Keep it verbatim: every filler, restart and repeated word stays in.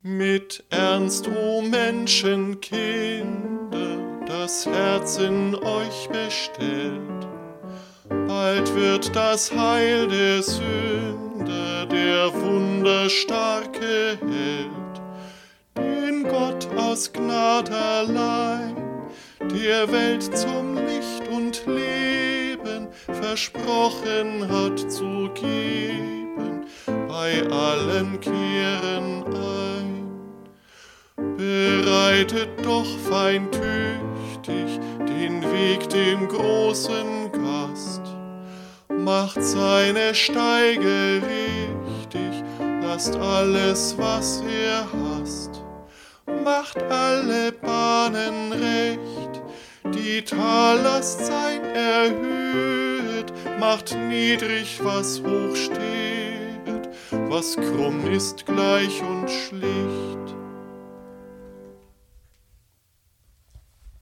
Mit Ernst, o Menschenkinder, das Herz in euch bestellt. Bald wird das Heil der Sünder, der wunderstarke Held, den Gott aus Gnad allein, der Welt zum Licht und Leben versprochen hat zu geben, bei allen kehren ein. Bereitet doch feintüchtig den Weg dem großen Gast, macht seine Steige richtig, lasst alles, was ihr hasst, macht alle Bahnen recht, die Tallast sein erhöht, macht niedrig, was hoch steht, was krumm ist, gleich und schlicht.